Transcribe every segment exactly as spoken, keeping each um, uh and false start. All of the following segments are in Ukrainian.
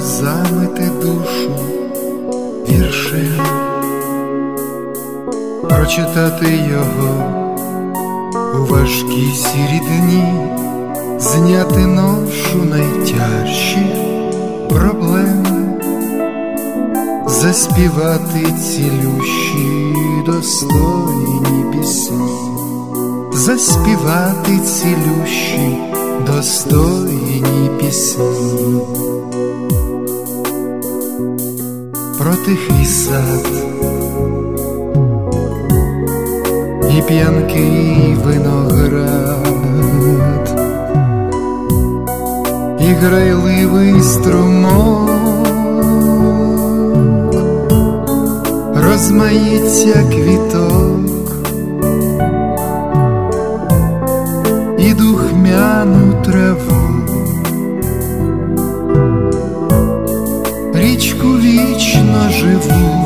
замити душу віршем, прочитати його у важкі сірі дні, зняти ношу найтяжчі проблеми, заспівати цілющі достойні пісні, заспівати цілющі достойні пісні. Про тихий сад і п'янкий виноград, і грайливий струмок, розмаїття квіток і духмяну траву, річку вічно живу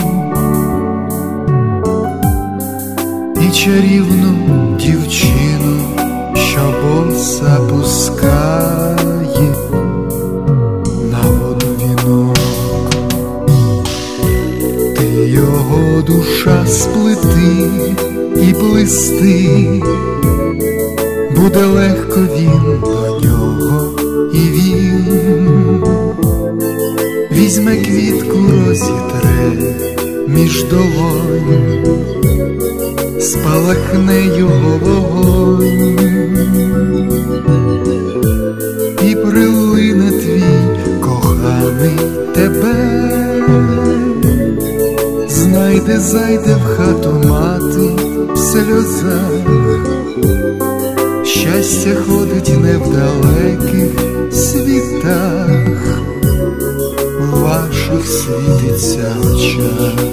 і чарівну дівчину, що боса пускає на воду вінок. Ти його душа сплети і плести, буде легко він до нього, і він візьме квітку, розітре між долонь, спалахне його вогонь, і прилине твій коханий тебе, знайде, зайде в хату мати в сльозах. Щастя ходить не в далеких світах, в ваших світиться очах.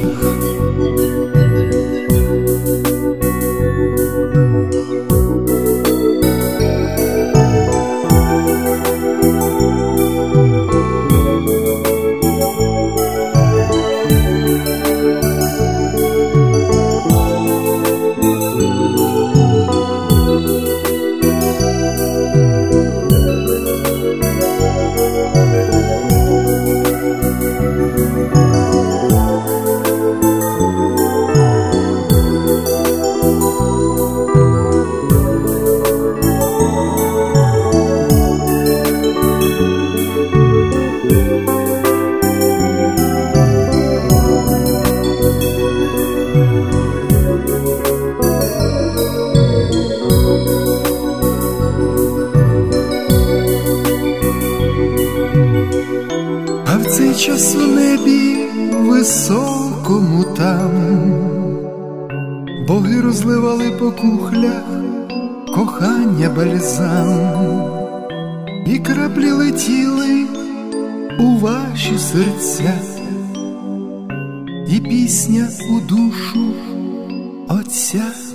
А в цей час у небі високому там боги розливали по кухлях кохання бальзам, і краплі летіли у ваші серця, і пісня у душу Отця.